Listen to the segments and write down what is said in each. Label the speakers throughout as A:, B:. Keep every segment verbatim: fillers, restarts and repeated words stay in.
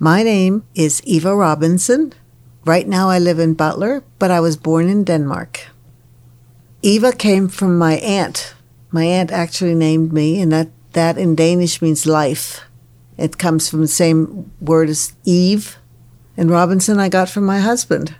A: My name is Eva Robinson. Right now I live in Butler, but I was born in Denmark. Eva came from my aunt. My aunt actually named me, and that, that in Danish means life. It comes from the same word as Eve, and Robinson I got from my husband.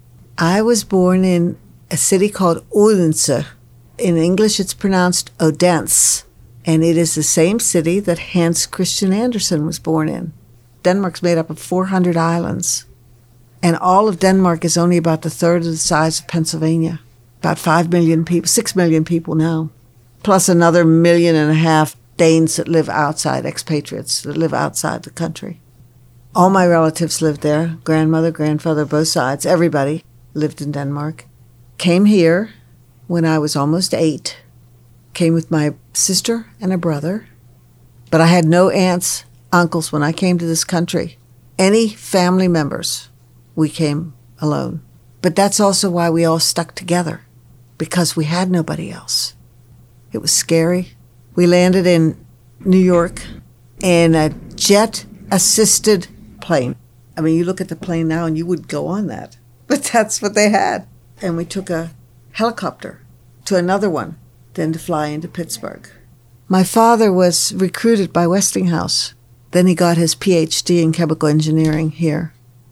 A: I was born in a city called Odense. In English, it's pronounced Odense, and it is the same city that Hans Christian Andersen was born in. Denmark's made up of four hundred islands, and all of Denmark is only about the third of the size of Pennsylvania. About five million people, six million people now, plus another million and a half Danes that live outside, expatriates that live outside the country. All my relatives lived there, grandmother, grandfather, both sides, everybody lived in Denmark. Came here when I was almost eight. Came with my sister and a brother. But I had no aunts, uncles when I came to this country. Any family members, we came alone. But that's also why we all stuck together, because we had nobody else. It was scary. We landed in New York in a jet-assisted plane. I mean, you look at the plane now and you would go on that. But that's what they had. And we took a helicopter to another one, then to fly into Pittsburgh. My father was recruited by Westinghouse. Then he got his P H D in chemical engineering here.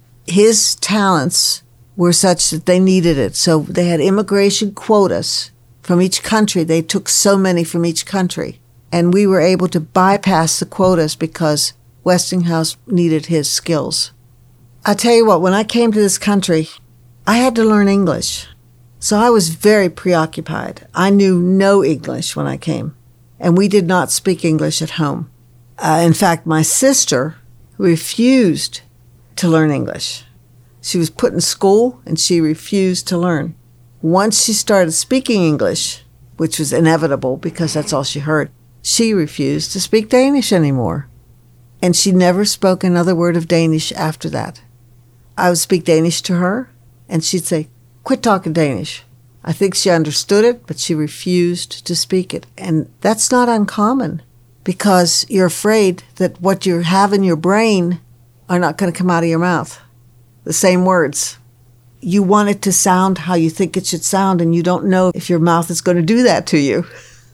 A: His talents were such that they needed it. So they had immigration quotas from each country. They took so many from each country. And we were able to bypass the quotas because Westinghouse needed his skills. I tell you what, when I came to this country, I had to learn English. So I was very preoccupied. I knew no English when I came, and we did not speak English at home. Uh, in fact, my sister refused to learn English. She was put in school, and she refused to learn. Once she started speaking English, which was inevitable because that's all she heard, she refused to speak Danish anymore. And she never spoke another word of Danish after that. I would speak Danish to her, and she'd say, "Quit talking Danish." I think she understood it, but she refused to speak it. And that's not uncommon because you're afraid that what you have in your brain are not going to come out of your mouth. The same words. You want it to sound how you think it should sound, and you don't know if your mouth is going to do that to you.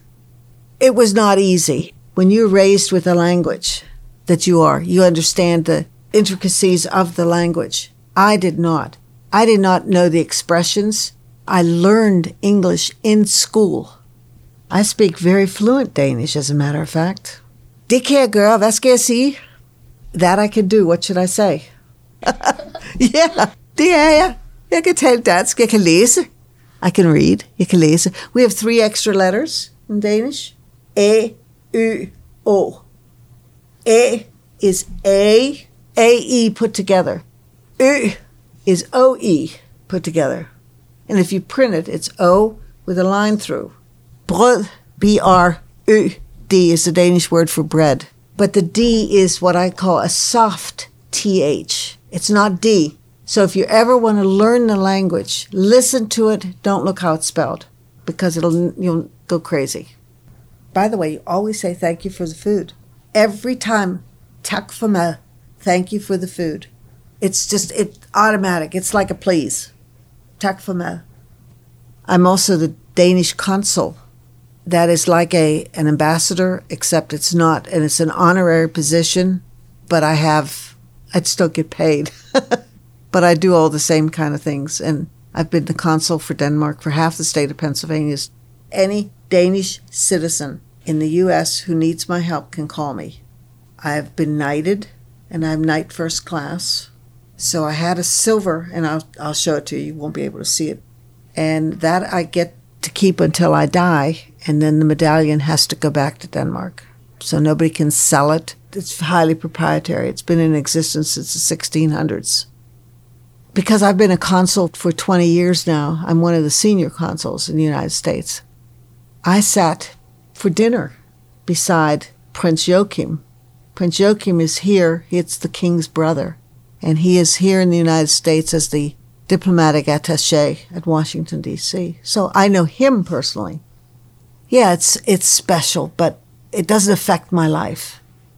A: It was not easy. When you're raised with a language that you are, you understand the intricacies of the language. I did not. I did not know the expressions. I learned English in school. I speak very fluent Danish, as a matter of fact. Det kan jeg gøre. Hvad skal jeg sige? That I can do. What should I say? Yeah, det er jeg. Jeg kan tale dansk. Jeg kan læse. I can read. Jeg kan læse. We have three extra letters in Danish. A, Ø, O. A is A, A, E put together. Ø is O E put together. And if you print it, it's O with a line through. Brød, B R Ø D is the Danish word for bread. But the D is what I call a soft T H. It's not D. So if you ever want to learn the language, listen to it, don't look how it's spelled, because it'll you'll go crazy. By the way, you always say thank you for the food. Every time, tak for mad, thank you for the food. It's just, it's automatic. It's like a please. Tak for mad. I'm also the Danish consul. That is like a an ambassador, except it's not, and it's an honorary position, but I have, I'd still get paid. But I do all the same kind of things, and I've been the consul for Denmark for half the state of Pennsylvania. Any Danish citizen in the U S who needs my help can call me. I've been knighted, and I'm knight first class. So I had a silver, and I'll I'll show it to you. You won't be able to see it. And that I get to keep until I die, and then the medallion has to go back to Denmark. So nobody can sell it. It's highly proprietary. It's been in existence since the sixteen hundreds. Because I've been a consul for twenty years now, I'm one of the senior consuls in the United States. I sat for dinner beside Prince Joachim. Prince Joachim is here. It's the king's brother. And he is here in the United States as the diplomatic attaché at Washington, D C So I know him personally. Yeah, it's it's special, but it doesn't affect my life.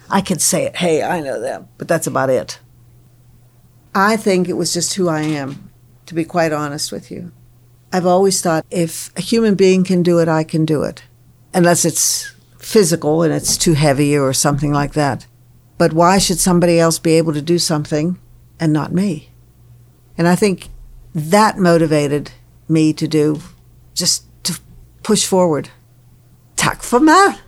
A: I could say it, hey, I know them, but that's about it. I think it was just who I am, to be quite honest with you. I've always thought if a human being can do it, I can do it. Unless it's physical and it's too heavy or something like that. But why should somebody else be able to do something and not me? And I think that motivated me to do, just to push forward. Tack för mig!